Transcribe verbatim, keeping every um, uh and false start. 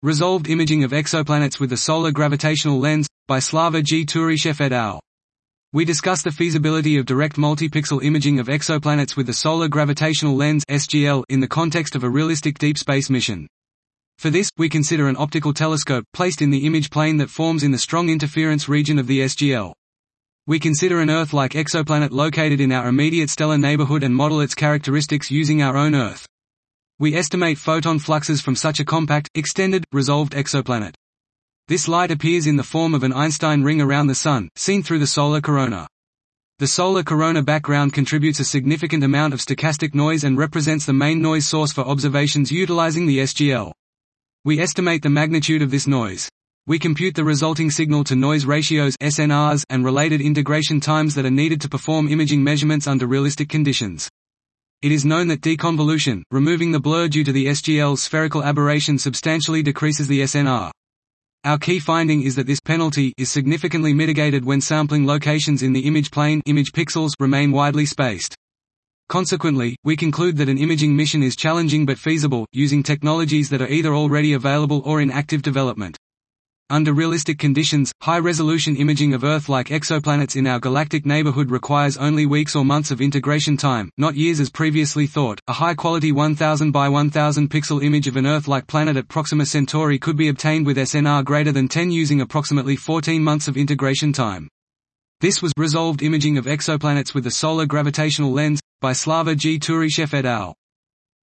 Resolved imaging of exoplanets with the solar gravitational lens, by Slava G. Turishev et al. We discuss the feasibility of direct multipixel imaging of exoplanets with the solar gravitational lens (S G L) in the context of a realistic deep space mission. For this, we consider an optical telescope placed in the image plane that forms in the strong interference region of the S G L. We consider an Earth-like exoplanet located in our immediate stellar neighborhood and model its characteristics using our own Earth. We estimate photon fluxes from such a compact, extended, resolved exoplanet. This light appears in the form of an Einstein ring around the Sun, seen through the solar corona. The solar corona background contributes a significant amount of stochastic noise and represents the main noise source for observations utilizing the S G L. We estimate the magnitude of this noise. We compute the resulting signal-to-noise ratios (S N Rs) and related integration times that are needed to perform imaging measurements under realistic conditions. It is known that deconvolution, removing the blur due to the S G L's spherical aberration, substantially decreases the S N R. Our key finding is that this penalty is significantly mitigated when sampling locations in the image plane image pixels remain widely spaced. Consequently, we conclude that an imaging mission is challenging but feasible, using technologies that are either already available or in active development. Under realistic conditions, high-resolution imaging of Earth-like exoplanets in our galactic neighborhood requires only weeks or months of integration time, not years as previously thought. A high-quality one thousand by one thousand pixel image of an Earth-like planet at Proxima Centauri could be obtained with S N R greater than ten using approximately fourteen months of integration time. This was resolved imaging of exoplanets with the solar gravitational lens, by Slava G. Turishev et al.